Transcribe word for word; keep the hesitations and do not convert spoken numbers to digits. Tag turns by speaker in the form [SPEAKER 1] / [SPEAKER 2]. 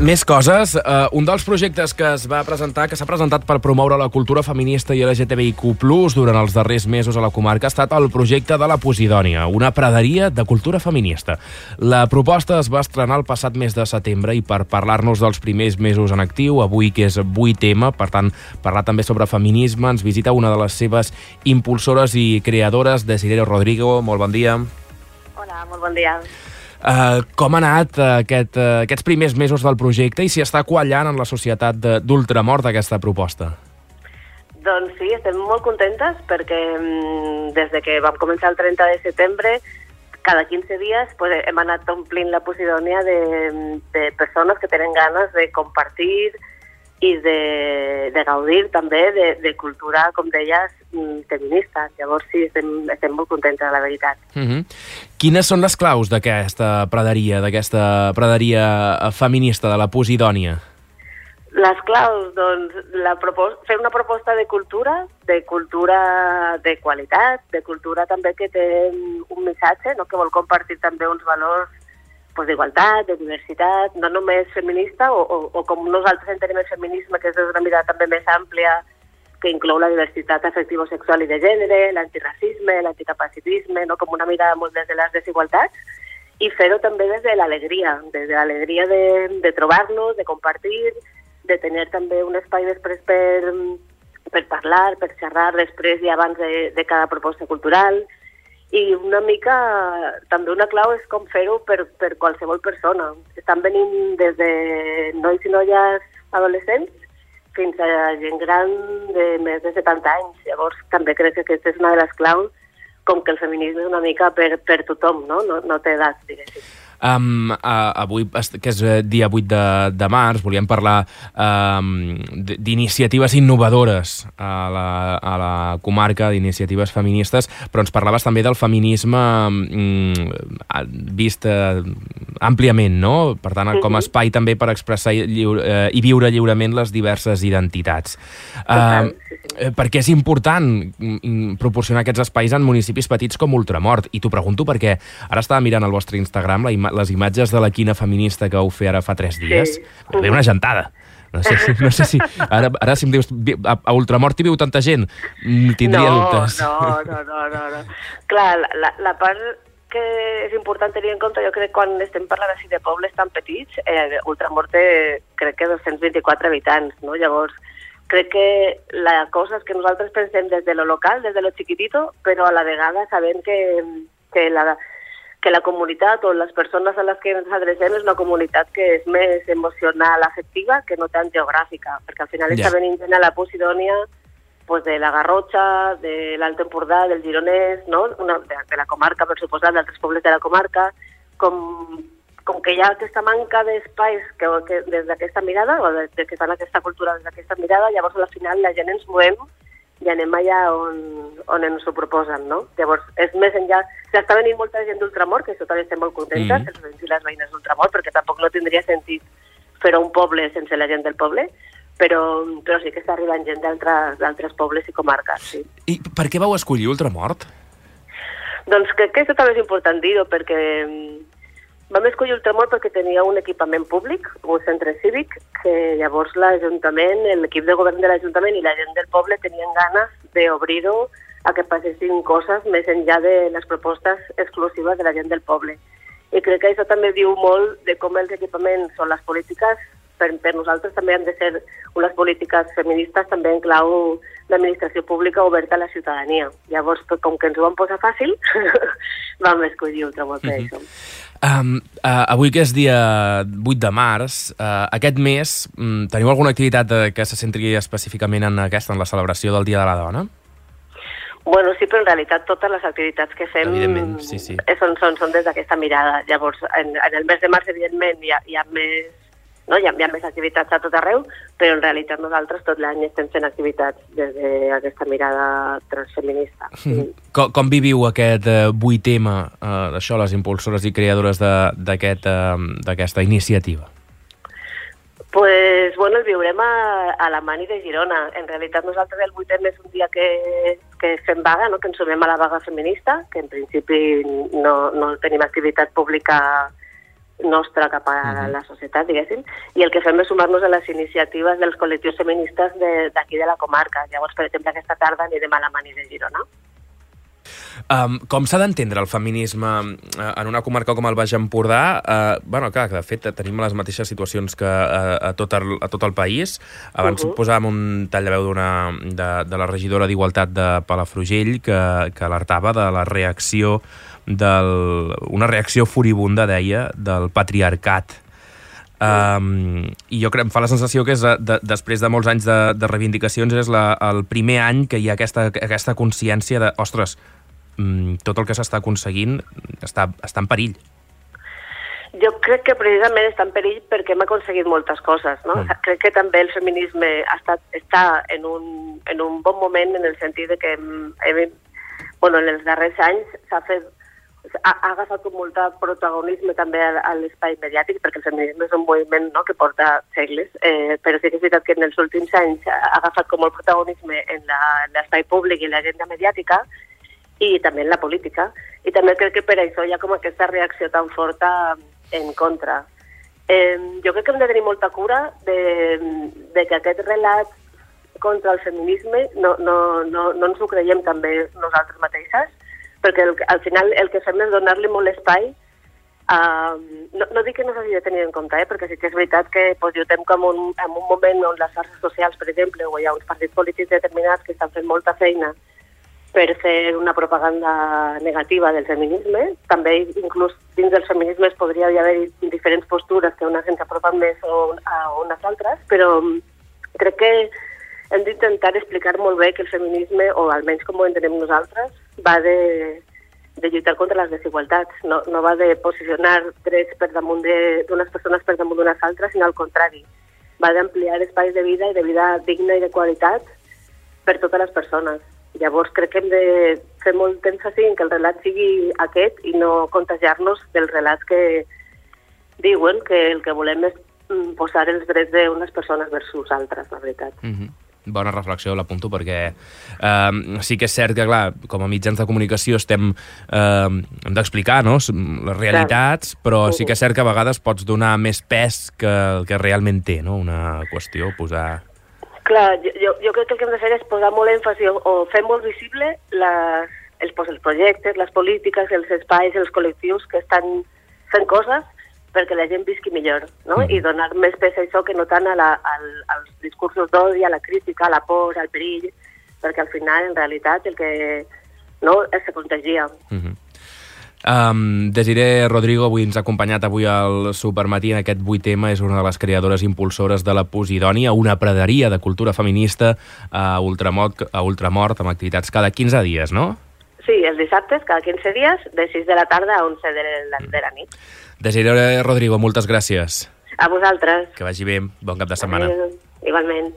[SPEAKER 1] Més coses. Uh, un dels projectes que es va presentar, que s'ha presentat per promoure la cultura feminista i L G T B I Q plus, durant els darrers mesos a la comarca ha estat el projecte de la Posidònia, una praderia de cultura feminista. La proposta es va estrenar el passat mes de setembre i per parlar-nos dels primers mesos en actiu, avui que és vuit ema, per tant, parlar també sobre feminisme, ens visita una de les seves impulsores i creadores, Desiderio Rodrigo. Molt bon dia.
[SPEAKER 2] Hola, molt bon dia.
[SPEAKER 1] Uh, com ha anat uh, aquest, uh, aquests primers mesos del projecte i si està quallant en la societat d'Ultramort aquesta proposta?
[SPEAKER 2] Doncs sí, estem molt contentes perquè um, des de que vam començar el trenta de setembre, cada quinze dies pues, hem anat omplint la Posidònia de, de persones que tenen ganes de compartir i de, de gaudir també de, de cultura, com deies, feminista. Llavors sí, estem, estem molt contentes, la veritat.
[SPEAKER 1] Uh-huh. Quines són les claus d'aquesta praderia, d'aquesta praderia feminista, de la Posidònia?
[SPEAKER 2] Les claus, doncs, la propos- fer una proposta de cultura, de cultura de qualitat, de cultura també que té un missatge, no? Que vol compartir també uns valors pues, d'igualtat, de diversitat, no només feminista, o, o, o com nosaltres entenem el feminisme, que és una mirada també més àmplia, que inclou la diversitat afectivo-sexual i de gènere, l'antiracisme, l'anticapacitisme, no? Com una mirada molt des de les desigualtats, i fer-ho també des de l'alegria, des de l'alegria de, de trobar-nos, de compartir, de tenir també un espai després per, per parlar, per xerrar després i abans de, de cada proposta cultural. I una mica, també una clau és com fer-ho per, per qualsevol persona. Estan venint des de nois i noies adolescents fins a gent gran de més de setanta anys. Llavors també crec que aquesta és una de les claus, com que el feminisme és una mica per, per tothom, no? No, no té edat, diguéssim.
[SPEAKER 1] Um, uh, avui, que és dia vuit de, de març, volíem parlar um, d'iniciatives innovadores a la, a la comarca, d'iniciatives feministes, però ens parlaves també del feminisme um, vist uh, àmpliament, no? Per tant, com a espai també per expressar lliure, uh, i viure lliurement les diverses identitats. Uh, per què és important proporcionar aquests espais en municipis petits com Ultramort? I t'ho pregunto perquè ara estava mirant el vostre Instagram la ima les imatges de la quina feminista que vau fer ara fa tres dies. Sí. Ve una gentada. No sé si, no sé si ara, ara si em dius a, a Ultramort hi viu tanta gent, tindria
[SPEAKER 2] no,
[SPEAKER 1] dubtes.
[SPEAKER 2] No, no, no, no, no. Clar, la, la part que és important tenir en compte, jo crec que quan estem parlant així de pobles tan petits, eh, Ultramort té, crec que dos-cents vint-i-quatre habitants, no? Llavors, crec que la cosa és que nosaltres pensem des de lo local, des de lo chiquitito, però a la vegada sabent que, que la que la comunitat o les persones a les que ens adrecem és una comunitat que és més emocional, afectiva, que no tant geogràfica, perquè al final yeah. està venint gent a la Posidònia pues, de la Garrotxa, de l'Alt Empordà, del Gironès, no? Una, de, de la comarca, per suposat, d'altres pobles de la comarca, com, com que hi ha aquesta manca d'espais que, que des d'aquesta mirada, o de, de que fan aquesta cultura des d'aquesta mirada, llavors al final la gent ens movem i anem allà on, on ens ho proposen, no? Llavors, és més enllà... S'està venint molta gent d'Ultramort, que això també estem molt contentes, mm. els veïns i les veïnes d'Ultramort, perquè tampoc no tindria sentit fer un poble sense la gent del poble, però, però sí que està arribant gent d'altres pobles i comarques, sí.
[SPEAKER 1] I per què vau escollir Ultramort?
[SPEAKER 2] Doncs crec que això també és important dir-ho, perquè vam escollir Ultramort perquè tenia un equipament públic, un centre cívic, que llavors l'Ajuntament, l'equip de govern de l'Ajuntament i la gent del poble tenien ganes d'obrir-ho a que passessin coses més enllà de les propostes exclusives de la gent del poble. I crec que això també diu molt de com els equipaments o les polítiques, per, per nosaltres també han de ser unes polítiques feministes també en clau d'administració pública oberta a la ciutadania. Llavors, com que ens ho vam posar fàcil, vam escollir Ultramort per això.
[SPEAKER 1] Um, uh, avui que és dia vuit de març, uh, aquest mes um, teniu alguna activitat uh, que se centri específicament en aquesta, en la celebració del Dia de la Dona?
[SPEAKER 2] Bueno, sí, però en realitat totes les activitats que fem
[SPEAKER 1] sí, sí.
[SPEAKER 2] Són, són, són des d'aquesta mirada. Llavors, en, en el mes de març, evidentment, hi ha, hi ha més... No? Hi, ha, hi ha més activitats a tot arreu, però en realitat nosaltres tot l'any estem fent activitats des d'aquesta mirada transfeminista.
[SPEAKER 1] Mm. Com, com viviu aquest uh, vuit ema, uh, això, les impulsores i creadores d'aquesta uh, iniciativa?
[SPEAKER 2] Pues, bueno, el viurem a, a la Mani de Girona. En realitat nosaltres el vuit ema és un dia que, que fem vaga, no? Que ens sumem a la vaga feminista, que en principi no, no tenim activitat pública nostra cap a uh-huh. la societat, diguéssim, i el que fem és sumar-nos a les iniciatives dels col·lectius feministes d'aquí de, de la comarca. Llavors, per exemple, aquesta tarda anirem a la Mani de Girona.
[SPEAKER 1] Um, com s'ha d'entendre el feminisme uh, en una comarca com el Baix Empordà? Uh, bueno, clar, que de fet tenim les mateixes situacions que uh, a, tot el, a tot el país. Abans uh-huh. posàvem un tall de veu de, de la regidora d'Igualtat de Palafrugell que, que alertava de la reacció, del, una reacció furibunda, deia, del patriarcat. Um, i jo crec, em fa la sensació que és de, de, després de molts anys de, de reivindicacions és la, el primer any que hi ha aquesta, aquesta consciència de, ostres, tot el que s'està aconseguint està, està en perill.
[SPEAKER 2] Jo crec que precisament està en perill perquè hem aconseguit moltes coses, no? Mm. Crec que també el feminisme ha estat, està en un, en un bon moment en el sentit de que hem, hem, bueno, en els darrers anys s'ha fet ha, ha agafat com molt protagonisme també a, a l'espai mediàtic, perquè el feminisme és un moviment, no?, que porta segles, eh, però sí que és veritat que en els últims anys ha agafat com molt protagonisme en l'espai públic i l'agenda mediàtica, i també en la política, i també crec que per això hi ha com aquesta reacció tan forta en contra. Eh, jo crec que hem de tenir molta cura de, de que aquest relat contra el feminisme no, no, no, no ens ho creiem també nosaltres mateixes, perquè el, al final el que fem és donar-li molt espai. Uh, no, no dic que no s'hagi de tenir en compte, eh, perquè sí que és veritat que pues, jo estem com un, en un moment on les xarxes socials, per exemple, o hi ha uns partits polítics determinats que estan fent molta feina per fer una propaganda negativa del feminisme. També inclús dins del feminisme podria haver diferents postures que una gent s'apropa més o a unes altres, però crec que hem d'intentar explicar molt bé que el feminisme, o almenys com ho entenem nosaltres, va de, de lluitar contra les desigualtats, no, no va de posicionar drets per damunt d'unes persones per damunt d'unes altres, sinó al contrari. Va d'ampliar espais de vida i de vida digna i de qualitat per totes les persones. Llavors crec que hem de fer molt èmfasi en que el relat sigui aquest i no contagiar-nos del relat que diuen que el que volem és posar els drets d'unes persones versus altres, la veritat.
[SPEAKER 1] Mm-hmm. Bona reflexió, l'apunto, perquè eh, sí que és cert que, clar, com a mitjans de comunicació estem eh, hem d'explicar, no?, les realitats, però sí que és cert que a vegades pots donar més pes que el que realment té, no?, una qüestió, posar...
[SPEAKER 2] Clar, jo, jo crec que el que hem de fer és posar molt èmfasi o, o fer molt visible les, els, pues, els projectes, les polítiques, els espais, els col·lectius que estan fent coses perquè la gent visqui millor, no? Mm. I donar més pes a això que no tant a la, al, als discursos d'odi, a la crítica, a la por, al perill, perquè al final, en realitat, el que no es contagia.
[SPEAKER 1] Mm-hmm. Um, Desiré Rodrigo avui ens ha acompanyat avui al Supermatí en aquest vuitema, és una de les creadores impulsores de la Posidònia, una praderia de cultura feminista a Ultramort, a Ultramort amb activitats cada quinze dies, no?
[SPEAKER 2] Sí, els dissabtes, cada quinze dies, de sis de la tarda a onze de la, de la nit.
[SPEAKER 1] Desiré Rodrigo, moltes gràcies.
[SPEAKER 2] A vosaltres.
[SPEAKER 1] Que vagi bé, bon cap de setmana.
[SPEAKER 2] Adéu. Igualment.